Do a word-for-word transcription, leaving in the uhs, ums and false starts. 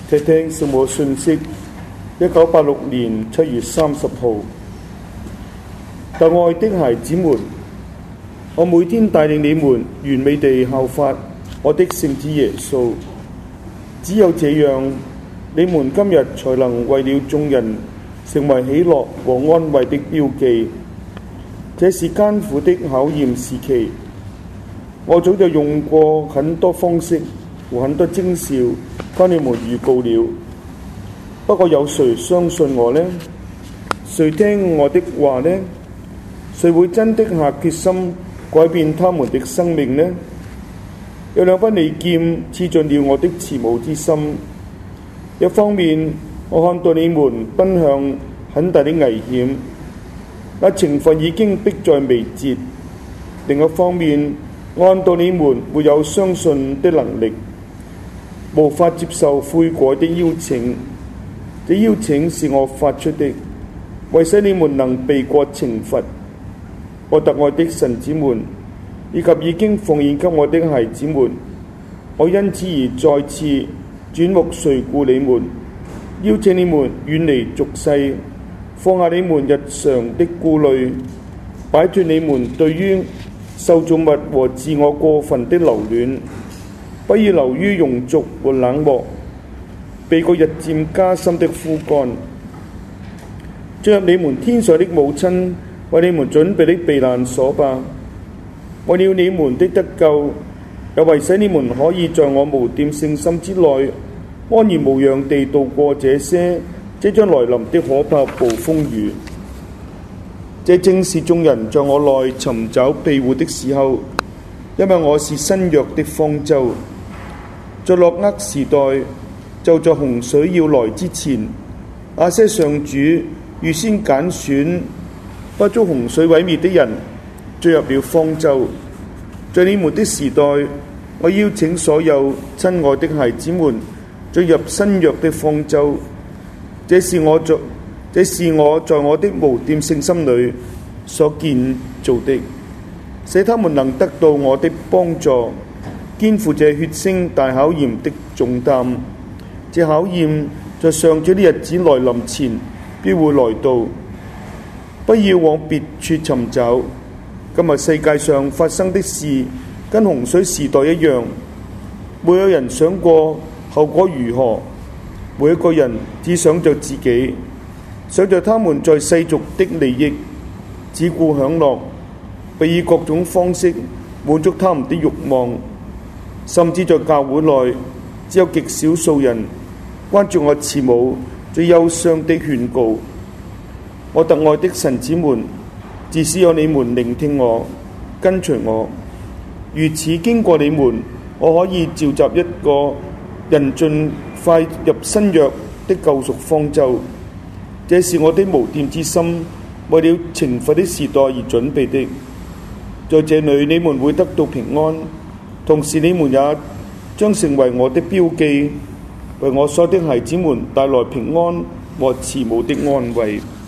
聽聽聖母信息，一九八六年七月三十號。特愛的孩子們，我每天帶領你們完美地效法我的聖子耶穌，只有這樣，你們今日才能為了眾人成為喜樂和安慰的標記。這是艱苦的考驗時期，我早就用過很多方式和很多徵兆跟你們預告了，不過有誰相信我呢？誰聽我的話呢？誰會真的下決心改變他們的生命呢？有兩把利劍刺進了我的慈母之心，一方面我看到你們奔向很大的危險，那情況已經迫在眉睫；另一方面我看到你們沒有相信的能力，無法接受悔改的邀請。這邀請是我發出的，為使你們能避過懲罰。我特愛的神子們，以及已經奉獻給我的孩子們，我因此而再次轉目垂顧你們，邀請你們遠離俗世，放下你們日常的顧慮，擺脫你們對於受造物和自我過分的留戀，不要流於庸俗和冷漠，避過日漸加深的枯乾。進入你們天上的母親為你們準備的避難所吧，為了你們的得救，又為使你們可以在我無玷聖心之內安然無恙地度過這些即將來臨的可怕暴風雨。這正是眾人在我內尋找庇護的時候，因為我是新約的方舟。在諾厄時代，就在洪水要來之前，那些上主預先揀選不遭洪水毀滅的人進入了方舟。在你們的時代，我邀請所有親愛的孩子們進入新約的方舟。這是我在這是我在我的無玷聖心裏所建造的，使他們能得到我的幫助，肩負這血腥大考驗的重擔。這考驗在上主的日子來臨前必會來到。不要往別處尋找。今日世界上發生的事跟洪水時代一樣，沒有人想過後果如何。每一個人只想着自己，想着他們在世俗的利益，只顧享樂，並以各種方式滿足他們的慾望。甚至在教會內，只有極少數人關注我慈母最憂傷的勸告。我特愛的神子們，自使有你們聆聽我，跟隨我，如此經過你們，我可以召集一個人盡快入新約的救贖方舟。這是我的無玷之心，為了懲罰的時代而準備的。在這裏你們會得到平安，同時你們也將成為我的標記，為我所有的孩子們帶來平安和慈母的安慰。